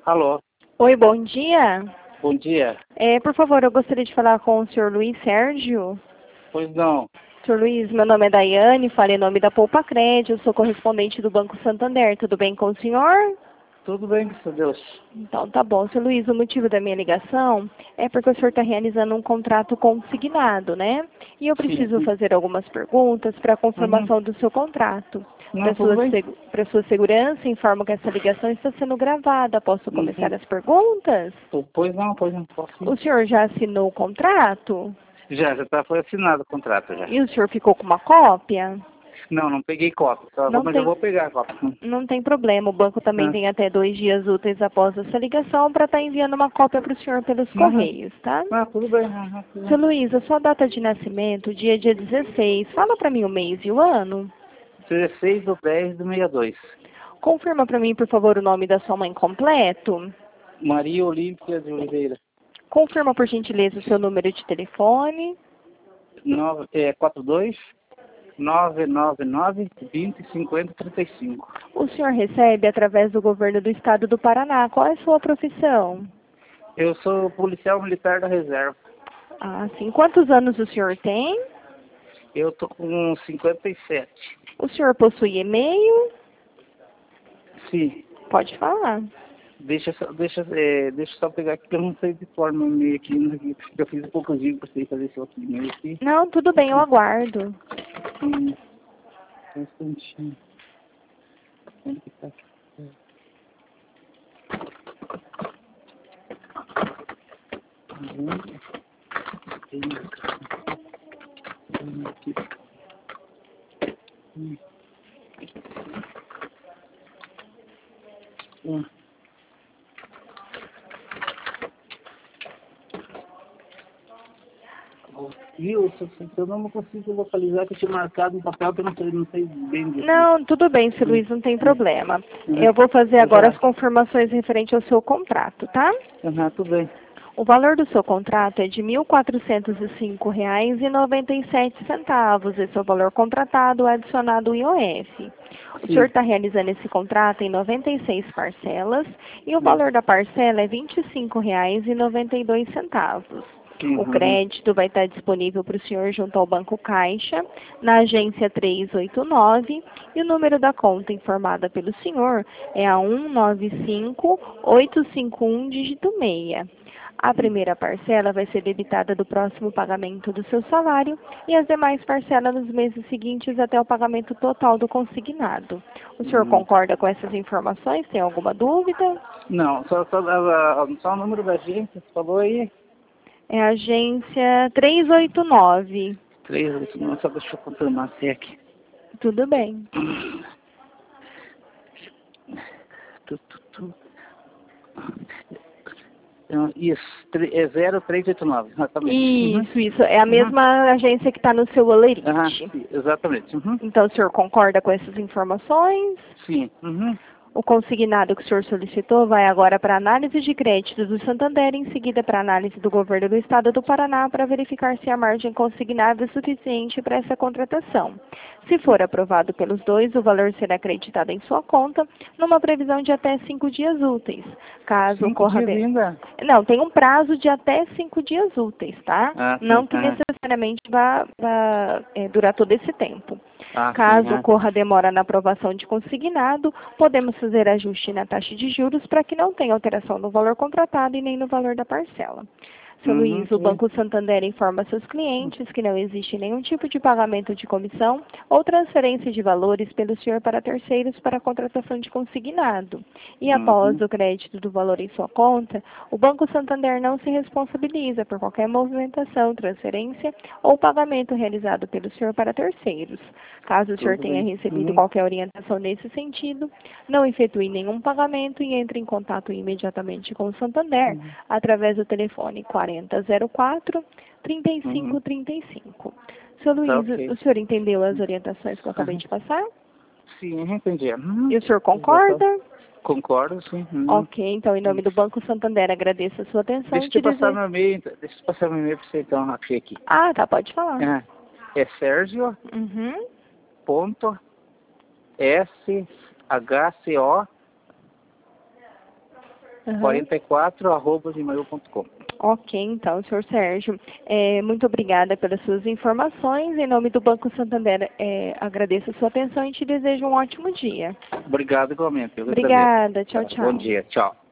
Alô, Oi, bom dia. bom dia. Por favor, eu gostaria de falar com o senhor Luiz Sérgio. Pois não. Senhor Luiz, meu nome é Daiane, falo em nome da Poupa Crédito, eu sou correspondente do Banco Santander. Tudo bem com o senhor? Tudo bem, graças a Deus. Então, tá bom. Senhor Luiz, o motivo da minha ligação é porque o senhor está realizando um contrato consignado, né? E eu preciso Sim. fazer algumas perguntas para a Uhum. confirmação do seu contrato. Não, tudo bem. Para sua segurança, informo que essa ligação está sendo gravada. Posso começar Uhum. as perguntas? Pois não, posso ir. O senhor já assinou o contrato? Foi assinado o contrato já. E o senhor ficou com uma cópia? Não peguei cópia, Não mas eu tem, vou pegar a cópia. não tem problema. O banco também Ah, tem até 2 dias úteis após essa ligação para estar enviando uma cópia para o senhor pelos uhum. correios, tá? Tudo bem. Tudo Seu bem. Luiz, a sua data de nascimento, dia 16. Fala para mim o mês e o ano. 16/10/62. Confirma para mim, por favor, o nome da sua mãe completo. Maria Olímpia de Oliveira. Confirma, por gentileza, o seu número de telefone. 42 999 20 50 35. O senhor recebe através do governo do estado do Paraná. Qual é a sua profissão? Eu sou policial militar da reserva. Ah, sim. Quantos anos o senhor tem? Eu tô com 57. O senhor possui e-mail? Sim. Pode falar. Deixa eu só pegar aqui que eu não sei de forma meio aqui, porque eu fiz um poucozinho para você fazer esse outro e-mail aqui. Não, tudo bem, eu aguardo. Só um instantinho. Onde que tá aqui? Tem aqui. Viu? Se eu não consigo localizar, que eu tinha marcado no papel que eu não sei bem disso. Não, tudo bem, seu Luiz, não tem problema. Uhum. Eu vou fazer Eu agora já- as confirmações referente ao seu contrato, tá? Tudo bem. O valor do seu contrato é de R$ 1.405,97. Esse é o valor contratado, adicionado o IOF. O senhor está realizando esse contrato em 96 parcelas e o valor da parcela é R$ 25,92. O crédito vai estar disponível para o senhor junto ao Banco Caixa, na agência 389, e o número da conta informada pelo senhor é a 195851, dígito 6. A primeira parcela vai ser debitada do próximo pagamento do seu salário e as demais parcelas nos meses seguintes até o pagamento total do consignado. O senhor concorda com essas informações? Tem alguma dúvida? Não, só o número da agência, você falou aí? É a agência 389. 389, só deixa eu confirmar se é aqui. Tudo bem. Então, isso, é 0389, exatamente. Isso. É a mesma agência que está no seu olerite. Sim, exatamente. Então, o senhor concorda com essas informações? Sim. O consignado que o senhor solicitou vai agora para análise de crédito do Santander, em seguida para análise do governo do estado do Paraná, para verificar se a margem consignada é suficiente para essa contratação. Se for aprovado pelos dois, o valor será acreditado em sua conta, numa previsão de até 5 dias úteis. Caso 5 ocorra... dias ainda? Não, tem um prazo de até 5 dias úteis, tá? Não Sim. que necessariamente vá durar todo esse tempo. Caso Sim. ocorra demora na aprovação de consignado, podemos fazer ajuste na taxa de juros para que não tenha alteração no valor contratado e nem no valor da parcela. Seu Luiz, o Banco Santander informa seus clientes que não existe nenhum tipo de pagamento de comissão ou transferência de valores pelo senhor para terceiros para a contratação de consignado. E após o crédito do valor em sua conta, o Banco Santander não se responsabiliza por qualquer movimentação, transferência ou pagamento realizado pelo senhor para terceiros. Caso o senhor tenha recebido qualquer orientação nesse sentido, não efetue nenhum pagamento e entre em contato imediatamente com o Santander através do telefone 4004-3535. Seu Luiz, o senhor entendeu as orientações que eu acabei de passar? Sim, entendi. E o senhor concorda? Concordo, sim. Ok, então, em nome do Banco Santander, agradeço a sua atenção. Deixa eu passar meu e-mail para você, então, aqui. Ah, tá, pode falar. É Sérgio. Ponto SHCO 44@gmail.com. Ok, então, senhor Sérgio, muito obrigada pelas suas informações. Em nome do Banco Santander, agradeço a sua atenção e te desejo um ótimo dia. Obrigado igualmente. Obrigada, tchau, tchau. Bom dia, tchau.